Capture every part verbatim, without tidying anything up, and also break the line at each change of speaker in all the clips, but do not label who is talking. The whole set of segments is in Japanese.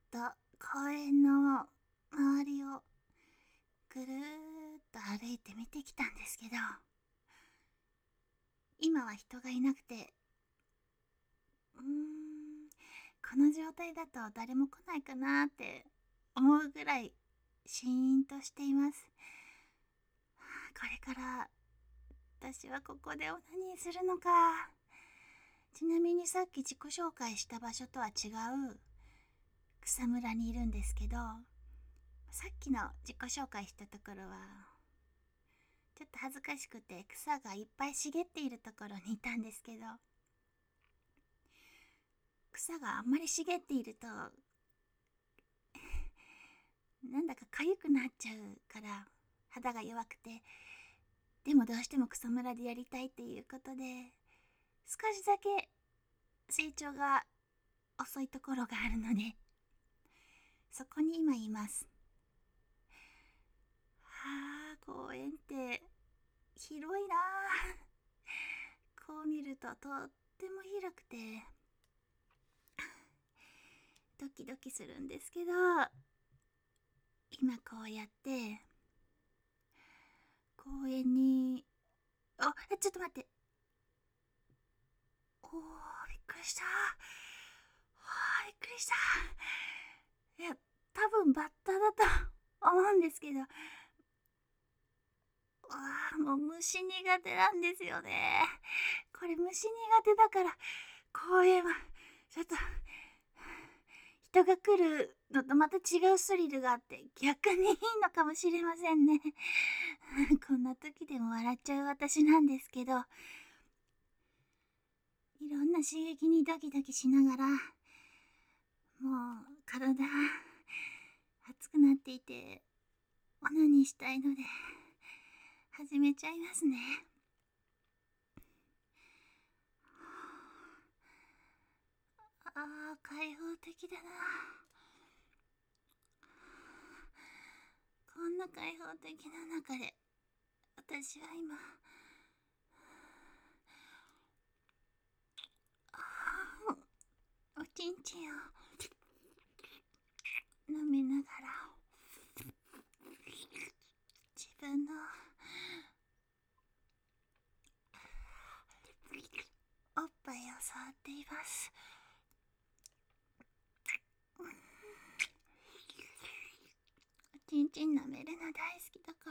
と公園の周りをぐるーっと歩いて見てきたんですけど、今は人がいなくて、うーん、この状態だと誰も来ないかなって思うぐらいシーンとしています。これから私はここでオナニーするのか。ちなみにさっき自己紹介した場所とは違う草むらにいるんですけど、さっきの自己紹介したところはちょっと恥ずかしくて草がいっぱい茂っているところにいたんですけど、草があんまり茂っているとなんだか痒くなっちゃうから肌が弱くて、でもどうしても草むらでやりたいっていうことで少しだけ成長が遅いところがあるので、そこに今います。はあ、公園って広いなあ。こう見るととっても広くてドキドキするんですけど、今こうやって公園に、あ、ちょっと待って、おー、びっくりした。はあ、びっくりした。いや、多分バッタだと思うんですけど、あー、もう虫苦手なんですよね。これ虫苦手だから公園はちょっと人が来るのとまた違うスリルがあって逆にいいのかもしれませんね。こんな時でも笑っちゃう私なんですけど、いろんな刺激にドキドキしながら、もう体熱くなっていてオナニーしたいので始めちゃいますね。あー、開放的だな。こんな開放的な中で私は今、おちんちんを飲みながら自分のおっぱいを触っています。おちんちん舐めるの大好きだから、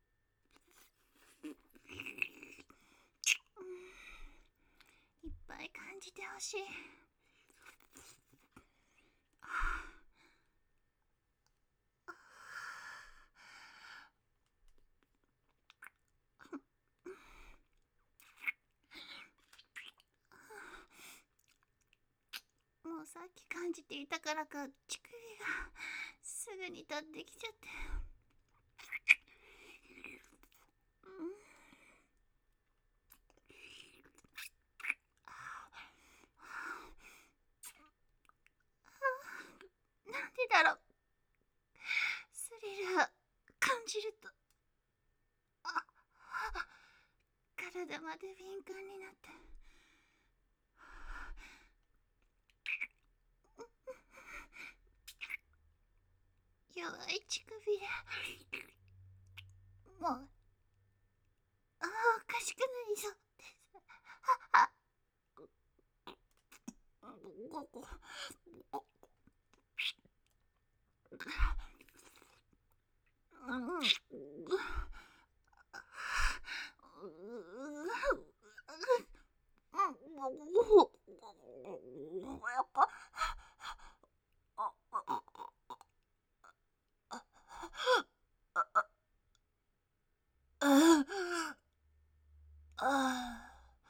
いっぱい感じてほしい。もうさっき感じていたからか乳首がすぐに立ってきちゃって、なんでだろう、スリル感じると、あ、体まで敏感になって、弱い乳首でもう、ああ、おかしくないぞです。あ、ここ、うん、やっぱ、あ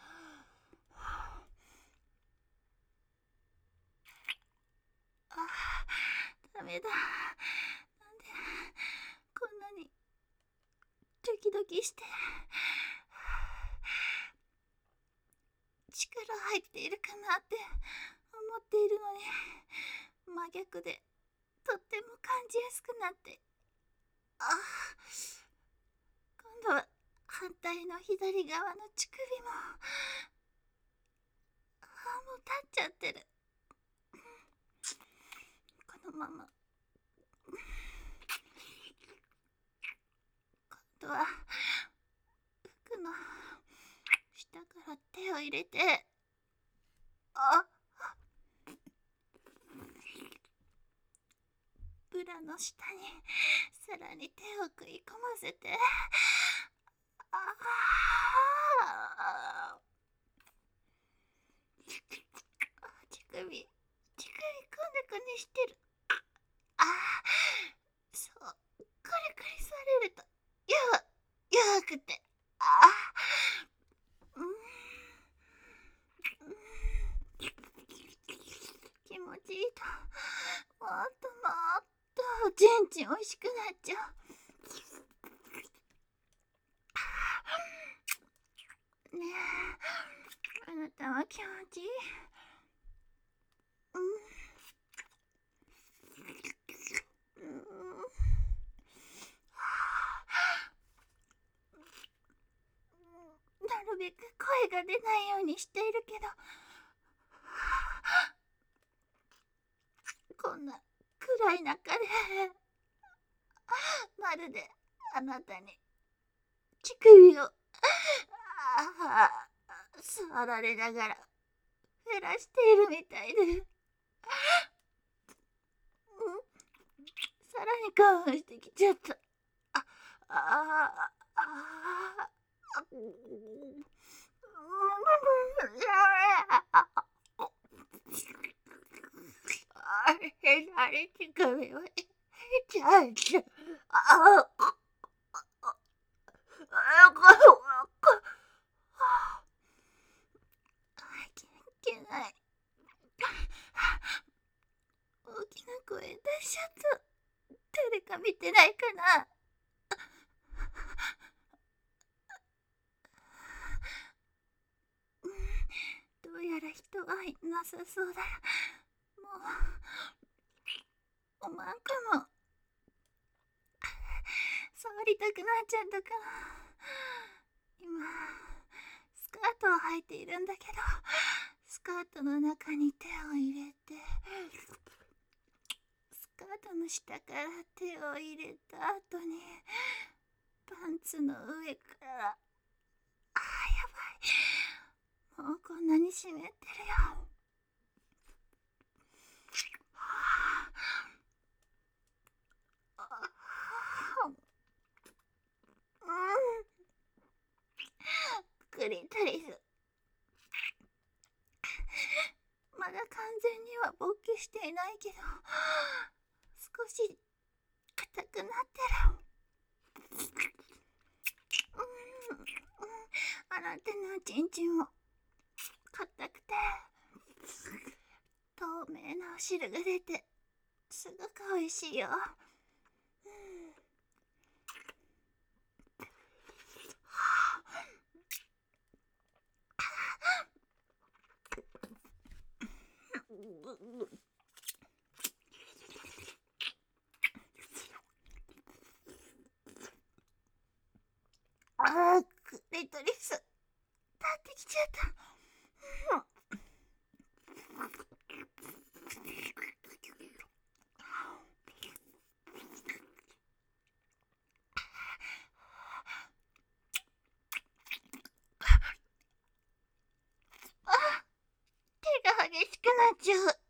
あ、ダメだ。なんでこんなにドキドキして力入っているかなって思っているのに、真逆でとっても感じやすくなって、ああ、今度は反対の左側の乳首も、ああ、もう立っちゃってる。このまま。今度は服の下から手を入れて、あブラの下にさらに手を食い込ませて、ああ乳首乳首くねくねしてる。ああそう、くりくりされるとよ弱くて、ああうん、うん、気持ちいいともっともっとちんちんおいしくなっちゃう。ねえ、あなたは気持ちいい？うん、うん、なるべく声が出ないようにしているけど、こんな暗い中でまるであなたに乳首をああ触られながら減らしているみたいで、うん、さらに興奮してきちゃった。ああああうんあれあれ乳首をちゃうちゃう。ああいけない。大きな声出しちゃった。誰か見てないかな。どうやら人はいなさそうだ。もうおまんかも触りたくなっちゃったから。今スカートを履いているんだけど、スカートの中に手を入れて、スカートの下から手を入れた後にパンツの上から、あーやばい、もうこんなに湿ってるよ。うんクリトリスまだ完全には勃起していないけど、少し硬くなってる。うん、うん、あなたのチンチンも硬くて透明なお汁が出てすごくおいしいよ。うんあークリトリス立ってきちゃった。手が激しくなっちゃう。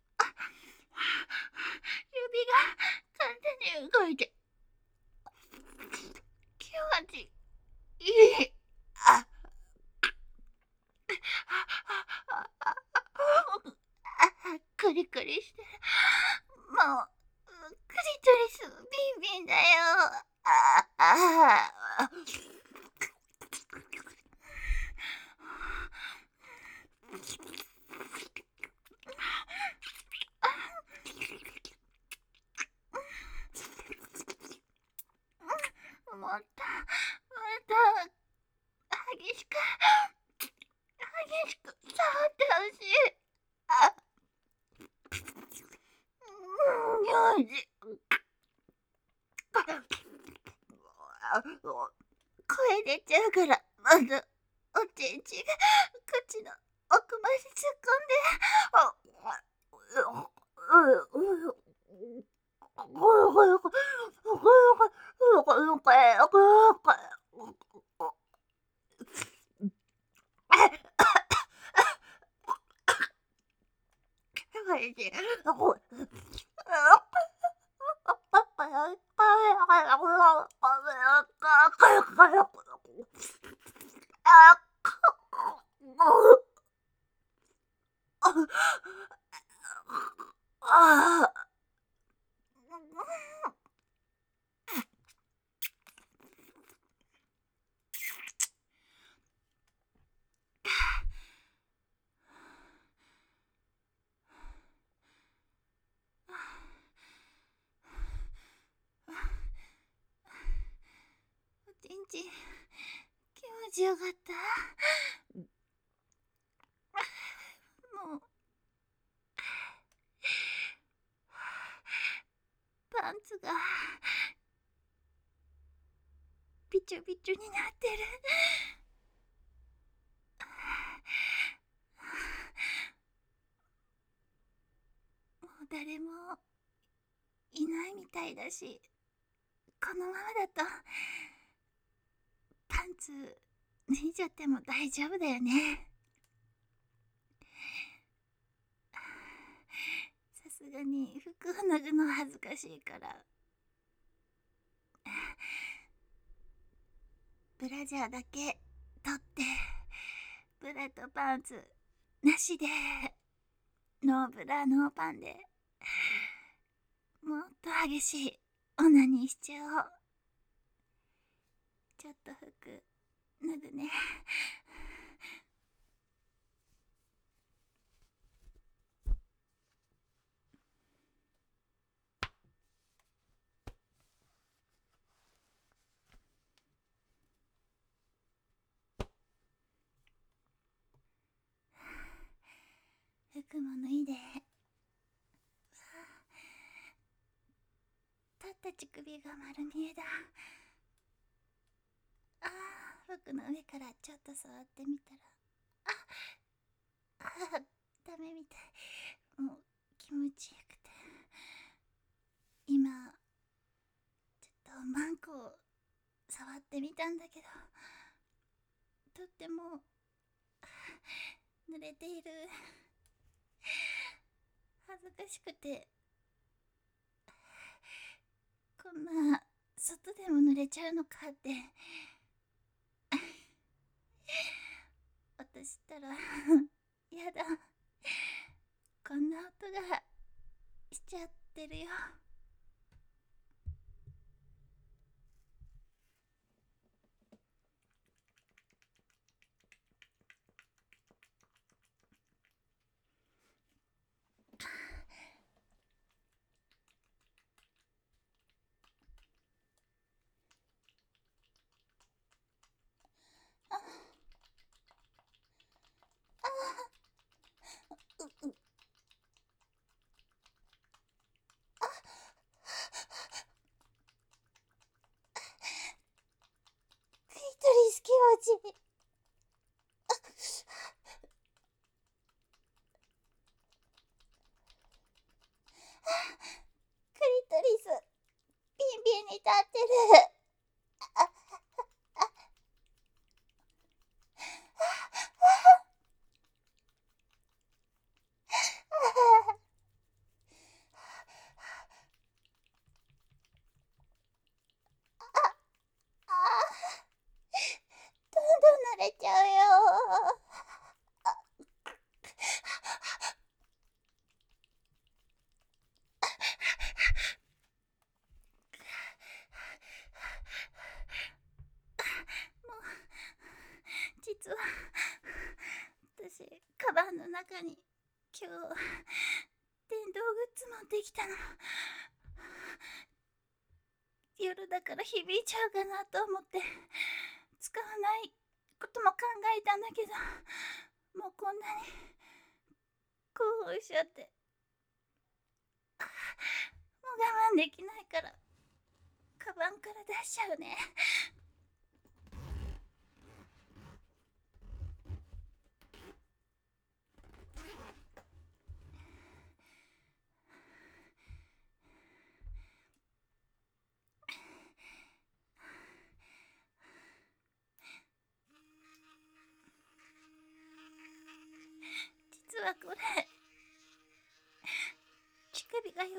指が完全に動いて気持ちいい。あクリクリしてる。もうクリトリスビンビンだよ。ああもっともっと激しく激しく触ってほしい。あうんよし声出ちゃうからまずおちんちんが口の奥まで突っ込んで、 いしい。ああ。おちんちん、気持ちよかった。もう、パンツがびちょびちょになってる。もう誰もいないみたいだし、このままだとパンツ脱いじゃっても大丈夫だよね。さすがに服を脱ぐの恥ずかしいから、ブラジャーだけ取って、ブラとパンツなしで、ノーブラノーパンで、もっと激しいオナニーしちゃおう。ちょっと服脱ぐね。服も脱いで、立った乳首が丸見えだ。あー、服の上からちょっと触ってみたら、ああ、ダメみたい。もう気持ちよくて、今ちょっとマンコを触ってみたんだけど、とっても濡れている。恥ずかしくて、こんな外でも濡れちゃうのかって私ったらやだ、こんな音がしちゃってるよ。ううクリトリス気持ちいい。クリトリスビンビンに立ってる。どんどん慣れちゃうよ。もう実は私カバンの中に今日電動グッズ持ってきたの。夜だから響いちゃうかなと思って使わないことも考えたんだけど、もうこんなに興奮しちゃって、もう我慢できないからカバンから出しちゃうね。実はこれ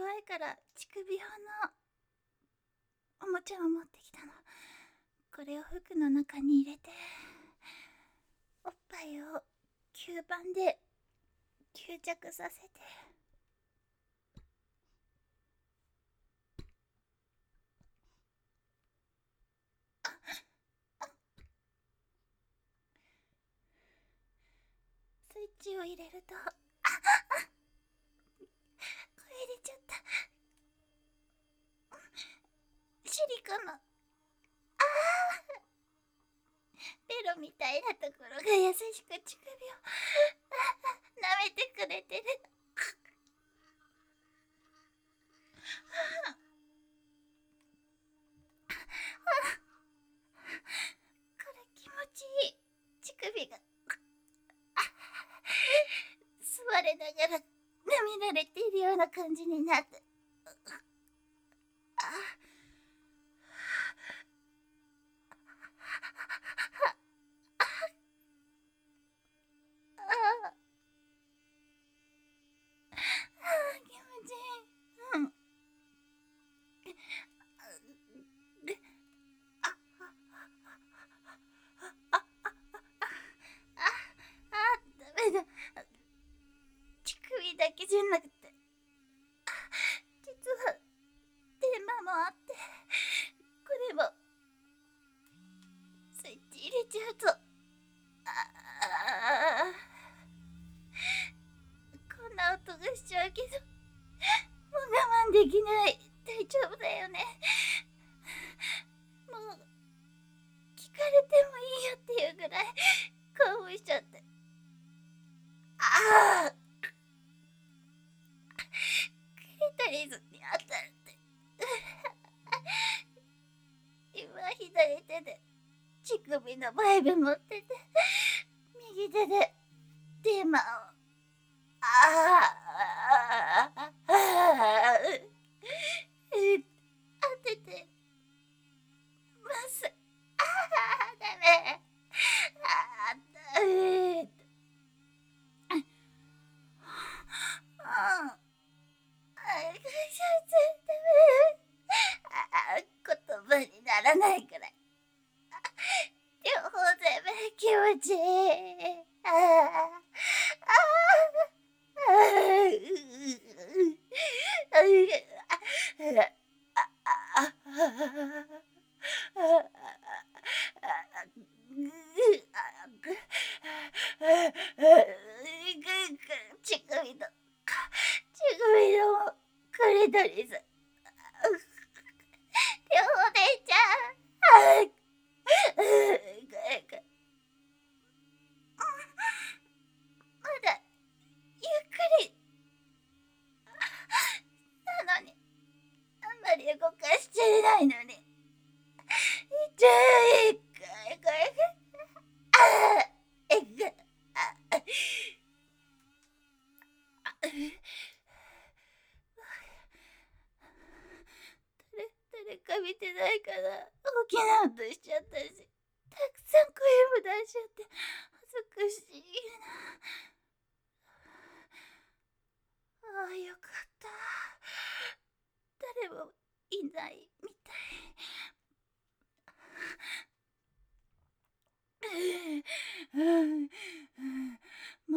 弱いから乳首用のおもちゃを持ってきたの。これを服の中に入れて、おっぱいを吸盤で吸着させて、スイッチを入れると、ああ声出ちゃった。シリコの、ああベロみたいなところが優しく乳首を舐めてくれてる。これ気持ちいい。乳首が吸われながら舐められているような感じになって、ああ気持ちいい。うんああダメだ。乳首だけじゃなくて、実はテーマもあって、これもスイッチ入れちゃうと、ああこんな音がしちゃうけど、もう我慢できない。大丈夫だよね。もう聞かれてもいいよっていうぐらい興奮しちゃって、ああクリトリスに当たって今左手で乳首のバイブ持ってて、右手でテーマをああああ当ててます。ああダメ。ああダメ。ああ言葉にならないくらい両方全部気持ちいい。ああ乳首の乳首のクリトリス両方出ちゃう。まだゆっくりなのに、あんまり動かしちゃいないのに痛い。これあえぐあ誰誰か見てないから大きな音しちゃったし、たくさん声も出しちゃって恥ずかしいな。ああよかった。誰もいないみたい。もう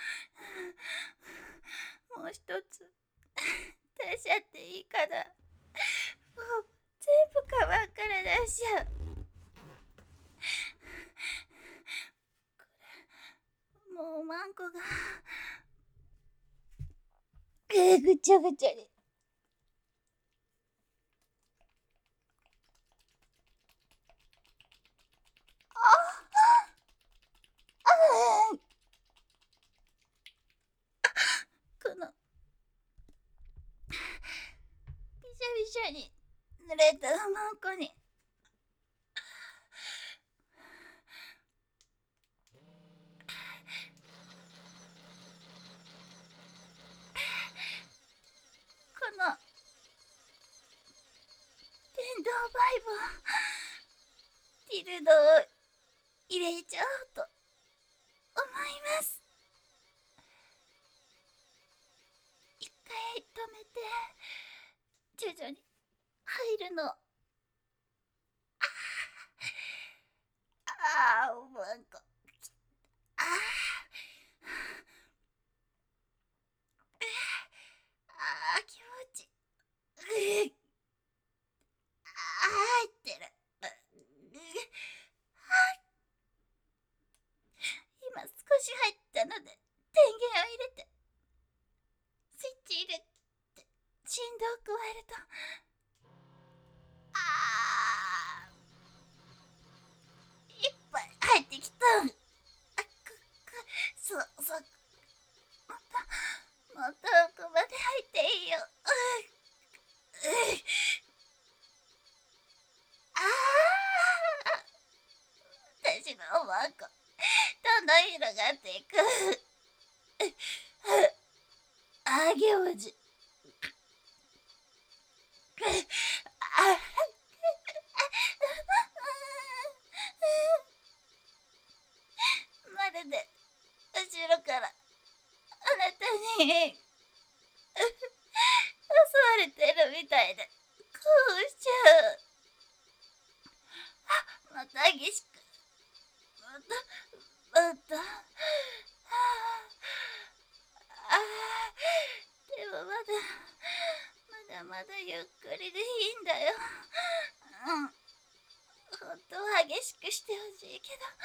もう一つ出しちゃっていいかな。もう全部カバンから出しちゃう。これもうマンコがえー、ぐちゃぐちゃに。ああこのびしゃびしゃに濡れたマンコにこの電動バイブをティルドを入れちゃおうと思います。一回止めて、徐々に入るの。ああ、おまんこ。ああ、ああ、気持ちいい。ああ、入ってる。今少し入ったので電源を入れて、スイッチ入れて振動を加えると、ああ、いっぱい入ってきた。あくくそうそう、もっともっと奥まで入っていいよ。ううああ、私のおまんこどんどん広がっていく。ああ、げおじ。あまるで後ろからあなたに襲われてるみたいで、こうしちゃう。また激しく、またまた、ああ、でもまだまだまだゆっくりでいいんだよ。うん、ほんとは激しくしてほしいけど、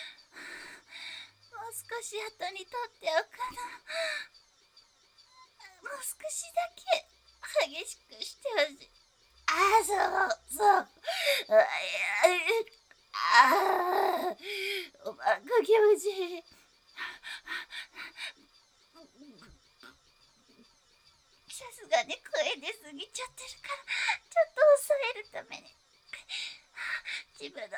もう少し後にとっておくの。もう少しだけ激しくしてほしい。ああ、そうそう。ああ、おまんこ気持ちいい。さすがに声出すぎちゃってるから、ちょっと抑えるために自分の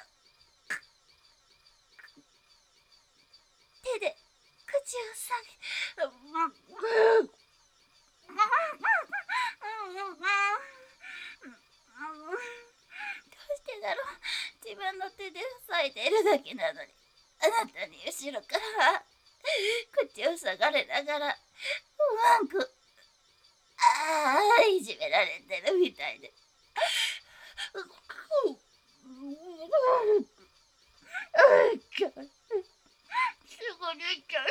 手で口を下げ、どうしてだろう。自分の手で塞いでいるだけなのに、あなたに後ろから口を下がれながらおまんこ、ああ、いじめられてるみたいで。すぐ寝ちゃう。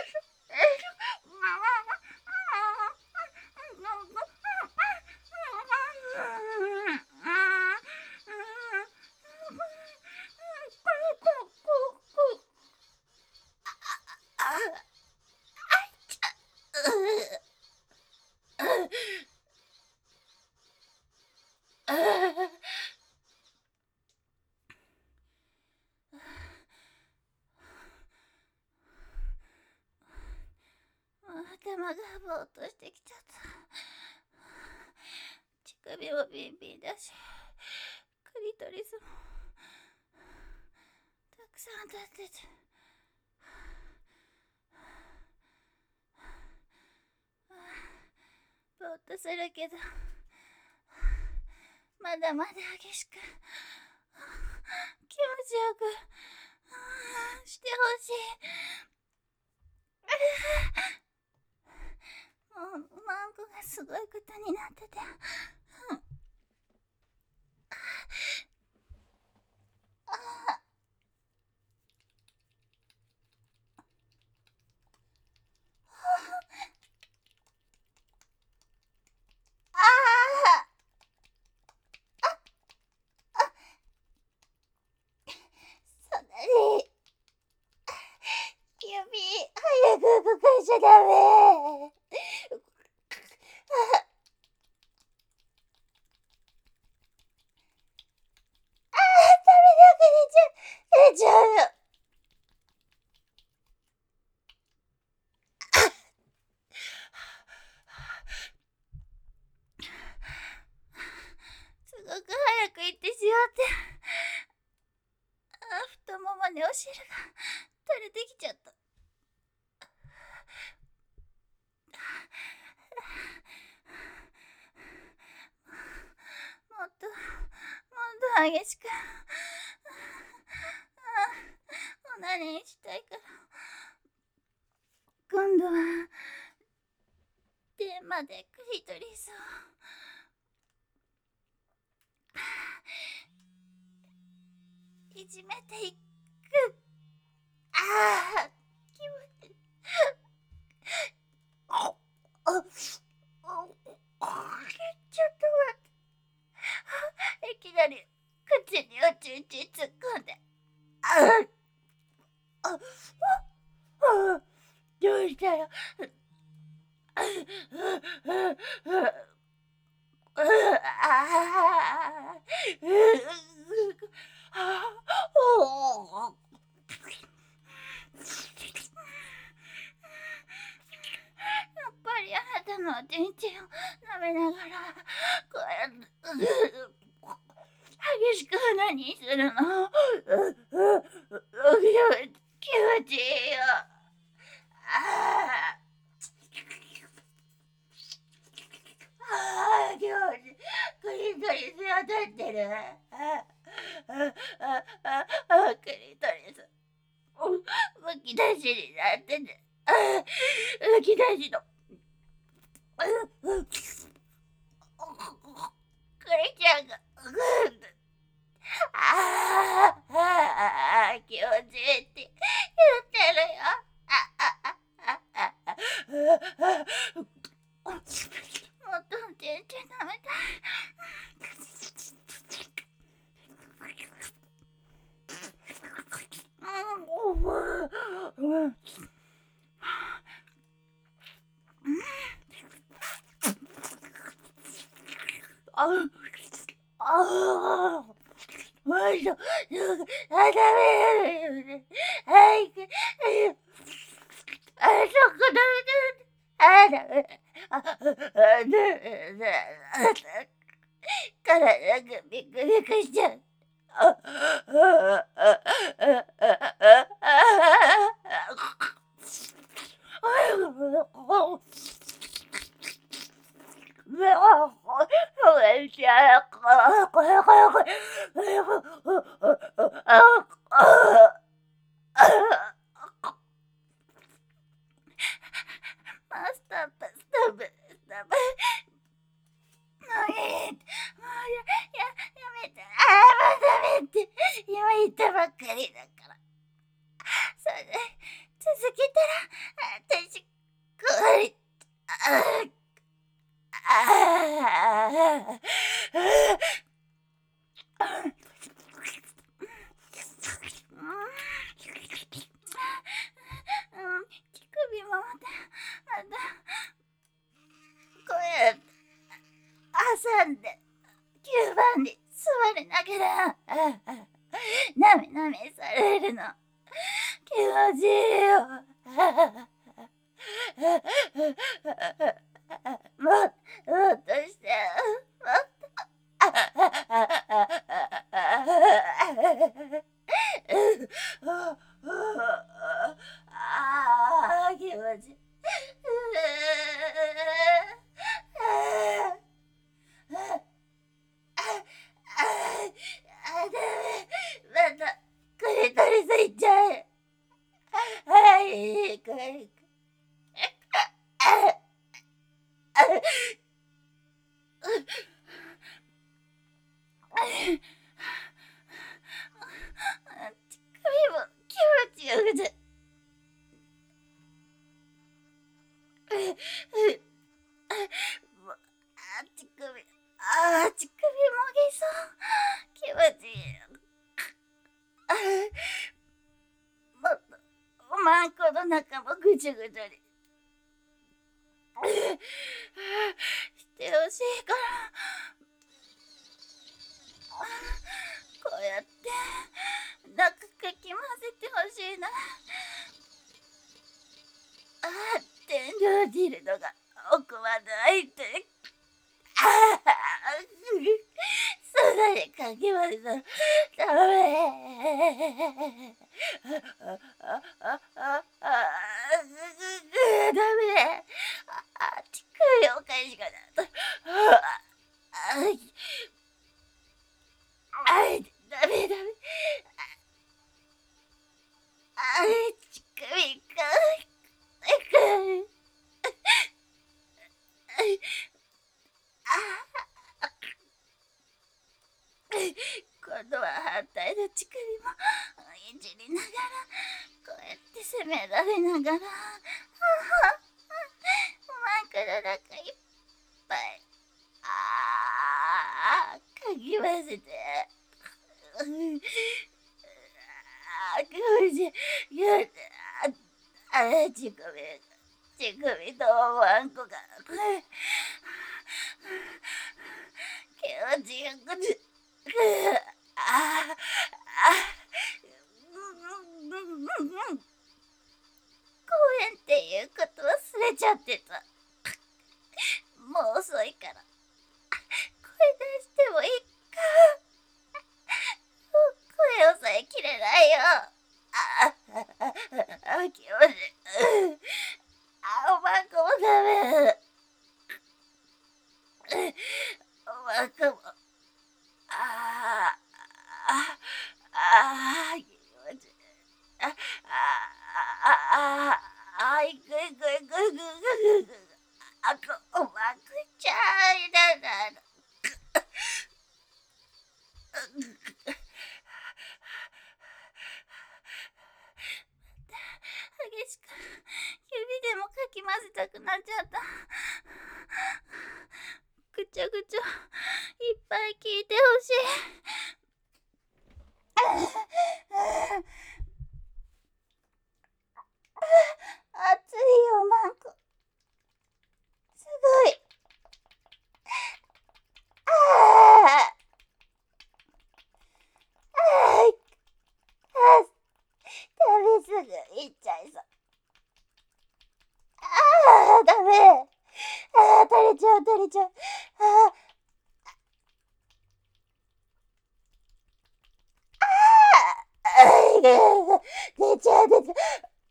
頭がぼーっとしてきちゃった。乳首もビンビンだし、クリトリスもたくさん立ってて、ぼーっとするけど、まだまだ激しく気持ちよくしてほしい。もうマンコがすごいことになってて、うん、ああ、ああ、そんなに指早く動かしちゃダメ。出ちゃうよ。すごく早く行ってしまって、あ、太ももにお汁が垂れてきちゃった。もっともっと激しく、おなりにしたいから。今度は手までクリトリスをいじめていく。ああ、気持ちいい。ああ、ちょっと待って。いきなり口におちんちん突っ込んで。ああ、ああ、どうしたら。ああ、やっぱりあなたのおちんちんを舐めながらこうやって激しく何するの。気持ちいいよ。ああ、ああ、気持ちいい。クリトリス当たってる。ああ、ああ、ああ、クリトリスむき出しになってて、ああ、むき出しのクリちゃんがああ、ああ、気持ちいいって言ってるよ。ああ、ああ、ああ、もっと全然舐めたい。ああ、もう一度、あ、ダメだ。はい、あ、そこダメだ。あ、ダメ。あ、あ、ダメだ。体がビクビクしちゃう。あ、あ、あ、あ、あ、あ、ストップ、ストップ、ストップ。もういい。もうや、や、やめて。ああ、もうダメって。今言ったばっかりだから。それで、続けたら、私、こわり、ああ、ああ、うん、乳首もまた、また、こうやって、挟んで、きゅうばんに座りながら、なめなめされるの。気持ちいいよ。もっと、もっとして、もっと。ああ、気持ちいい。あ、ダメ。また、クリトリスいっちゃう。はい、クリ、あ、あ、乳首も気持ちよくて。あ、乳首、あ、乳首もげそう。気持ちいい。あ、もっと、おまんこの中もぐちゅぐちゅに。してほしいから。こうやって、中かき混ぜてほしいな。ああ、天井ディルドが奥まで開いて。ああ、そんなにかき混ぜたらダメ。ああ、ああ、あ、ダメ。あ、乳首お返しかな。ああ、あ、ダメダメ。あ、乳首か。 責められながら、マンクの中いっぱい、ああ、かき混ぜて、ああ、気持ちいい、やだ、ああ、乳首、乳首とワンコが、気持ちよくて、ああ、ああ、公園っていうこと忘れちゃってた。もう遅いから、声出してもいいか。声をさえ切れないよ。ああ、ああ、気持ちいい。あ、おまんこもダメ。おまんこも、ああ、ああ、気持ちいい。あ、ああ、ああ、あいくいくいくいくいくいく。あ、こ、おまんこちゃいだな。激しく指でもかき混ぜたくなっちゃった。ぐちょぐちょいっぱい聞いてほしい。熱いよマンコ、すごい。ああああ、食べすぐいっちゃいそう。ああ、ダメ。ああ、垂れちゃう垂れちゃう。ああ、ああ、出ちゃう出ちゃう。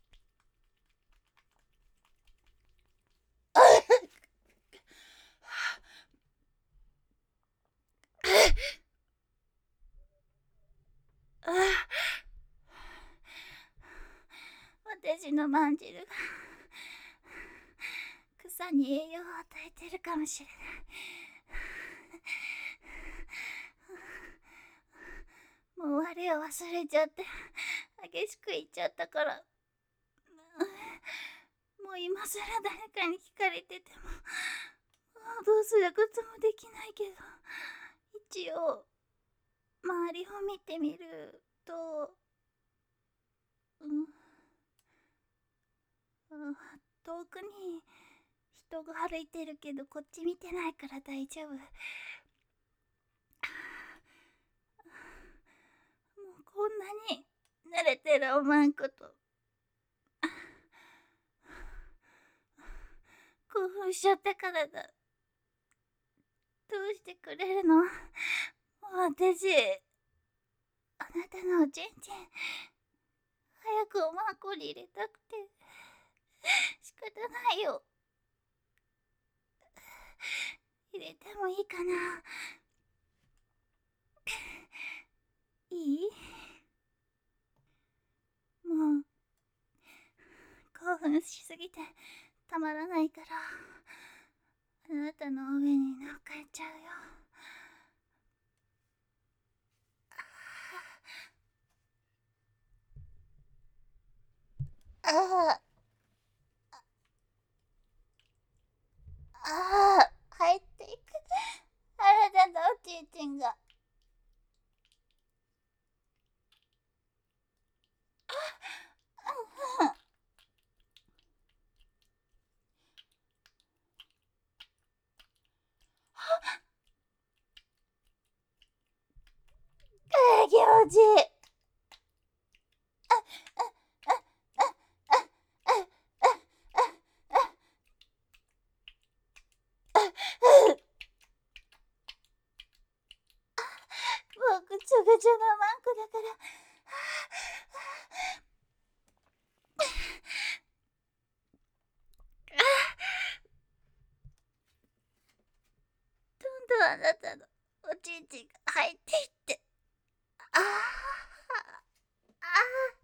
私のまんじるが草に栄養を与えてるかもしれない。もう我を忘れちゃって激しく言っちゃったから、もう今更誰かに聞かれててもどうすることもできないけど、一応周りを見てみると、うん、うん、遠くに人が歩いてるけどこっち見てないから大丈夫。もうこんなに慣れてるおまんこと興奮しちゃったからだ。どうしてくれるの？私、あなたのおちんちん早くおまんこに入れたくて仕方ないよ。入れてもいいかな？いい？もう興奮しすぎてたまらないからあなたの上に乗っかえちゃうよ。ああ、ああ、入っていく。あなたのおちんちんが。ああ、気持ちいい。もうぐちょぐちょのマンコだから。どんどんあなたのおちんちんが入っていって、ああ、ああ、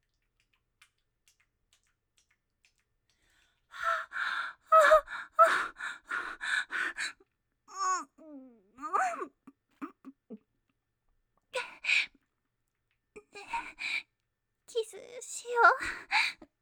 うん、うん、キスしよう。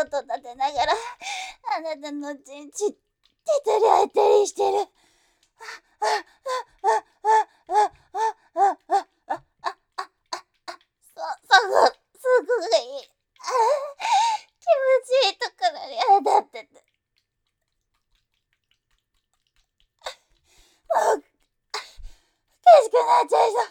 音立てながら、あなたのちんち、手取り相手にしてる。あ、あ、あ、あ、あ、あ、あ、あ、あ、あ、あ、あ、あ、そ、そこ、そこがいい。あ、気持ちいいところに当たってて。もう、おかしくなっちゃいそう。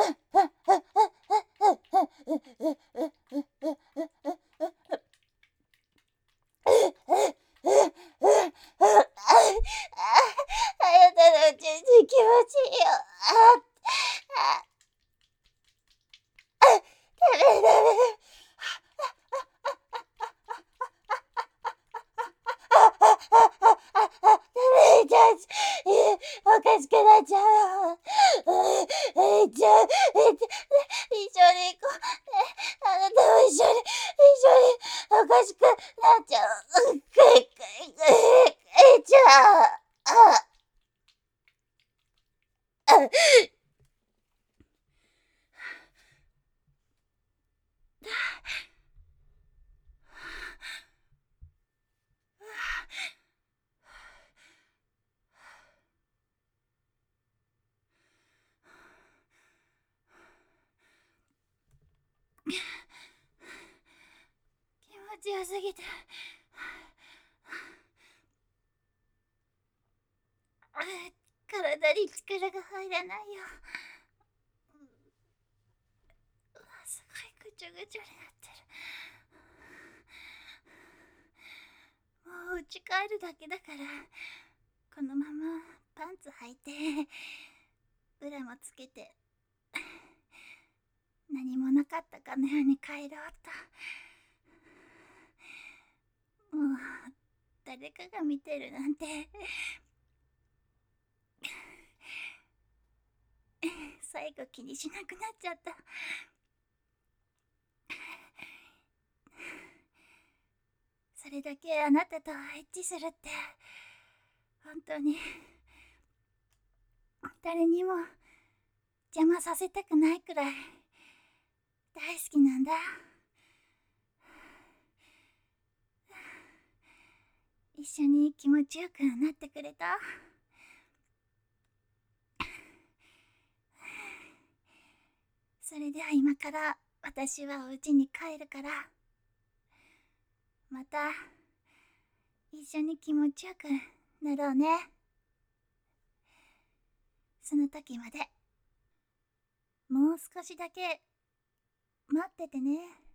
あなたのちんちん気持ちいいよ。あ、あ、あ、ダメダメ。ダメじゃん。おかしくなっちゃうよ。えじゃあ、えじゃ一緒に行こう。ね、あなたも一緒に、一緒に、おかしくなっちゃう。くいくいくい。えじゃあ、あ、あ、気持ちよすぎて。体に力が入らないよ。うわ、すごいぐちょぐちょになってる。もう家帰るだけだから、このままパンツ履いて、ブラもつけて、何もなかったかのように帰ろうと。もう、誰かが見てるなんて。最後気にしなくなっちゃった。それだけあなたとエッチするって、本当に、誰にも邪魔させたくないくらい、大好きなんだ。一緒に気持ちよくなってくれた？それでは今から私はお家に帰るから、また一緒に気持ちよくなろうね。その時までもう少しだけ待っててね。